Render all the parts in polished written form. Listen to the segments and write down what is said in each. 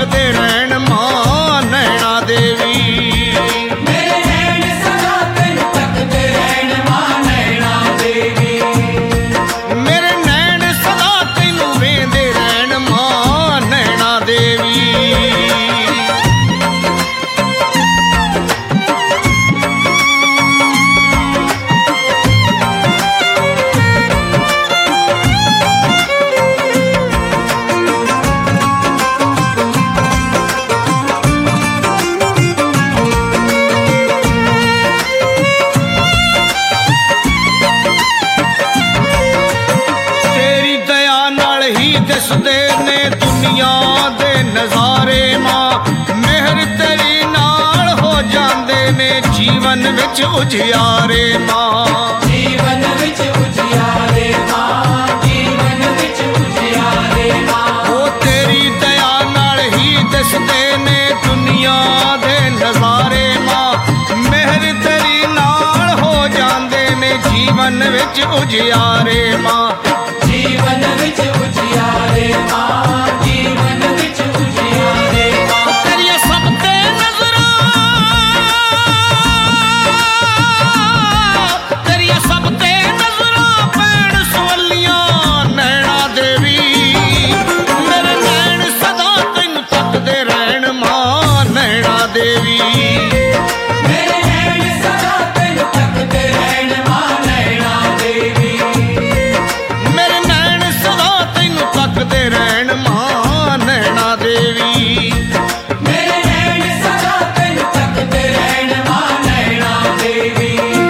तकदे रहन मां नैना देवी। मेरे नैन सदा तेनू तकदे रहन मां नैना देवी। मेरे नैन सदा तेनू वेंदे रहन मां नैना देवी। दिसदे ने दुनिया दे नज़ारे मां मेहर तेरी नाल हो जांदे ने जीवन विच उजियारे मां। जीवन विच उजियारे मां, जीवन विच उजियारे मां। ओ तेरी दया नाल ही दिसदे ने दुनिया दे नज़ारे मां मेहर तेरी नाल हो जांदे ने जीवन विच उजियारे मां। जीवन विच उजियारे मां, जीवन विच उजियारे मां। तेरिया सब ते नज़रां, तेरिया सब ते नज़रां पैण सवलियां नैना देवी। मेरे नैन सदा तैनू तकदे रहन मां नैना देवी। मेरे नैन सदा तेनू तकदे रहन मां नैना देवी। मेरे नैन सदा तैनू तकदे रहन मां नैना देवी। मेरे नैन सदा तेनू तकदे रहन मां नैना देवी।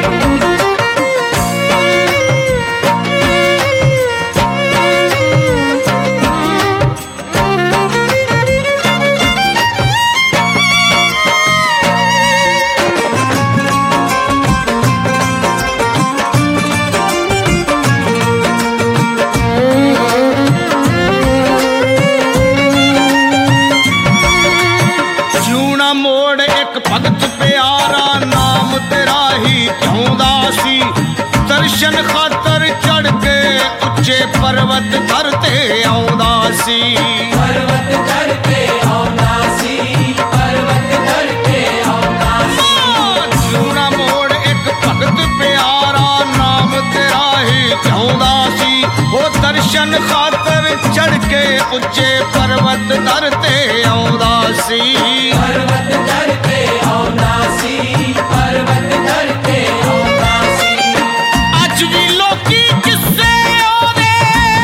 जूना मोड़ एक भगत प्यारा नाम तेरा ही चाहुंदा सी। दर्शन खातर चढ़ के उच्चे पर्वत धरते आउंदा सी। पर्वत करते आउंदा सी, पर्वत करते आउंदा सी। जूना मोड़ एक भगत प्यारा नाम तेरा ही चाहुंदा सी। वो दर्शन खातर चढ़ के उच्चे पर्वत धरते आउंदा सी। पर्वत करते आउंदा सी, पर्वत करते आउंदा सी। अज भी लोकी किस्से ओदे,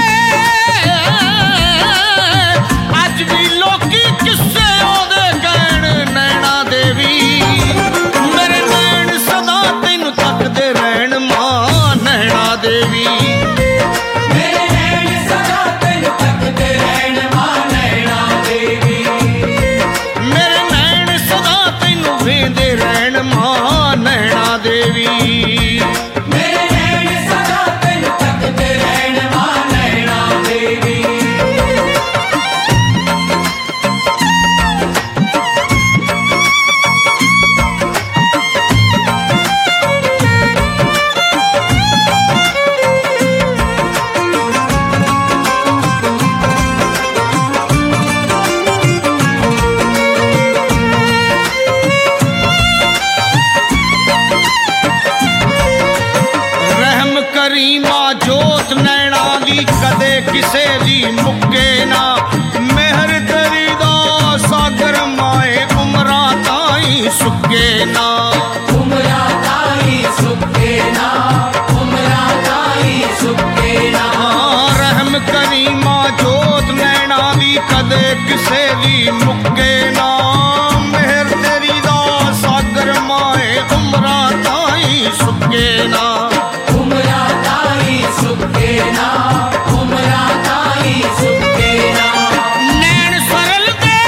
अज भी लोकी किस्से ओदे कहण नैना देवी। मेरे नैन सदा तैनू तकदे रहन मां नैना देवी। मेरे नैन सदा तेनू तकदे रहन मां नैना देवी। मेरे नैन सदा तैनू वेंदे रहन मां नैना देवी। मेरे नैन सदा तेनू तकदे रहन मां नैना देवी। रहम करीमा जोत नैना दी कदे किसे दी मुक्के ना। मेहर तेरी दा सागर माए उमरा ताई सुके ना। उमरा ताई सुके ना, उमरा ताई सुके ना। रहम करीमा जोत नैना दी कदे किसे दी मुक्के ना। मेहर तेरी दा सागर माए उमरा ताई सुके ना। उमरा ताई सुके ना, उमरा ताई सुके ना। नैन सरल दे,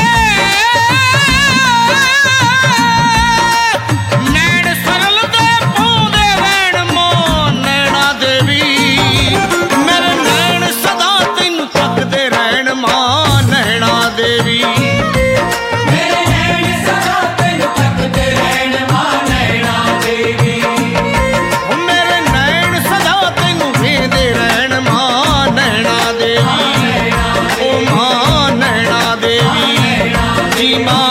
नैन सरल दे पाउंदे रहन मां नैना देवी। मेरे नैन सदा तैनू तकदे रहन मां नैना देवी। मां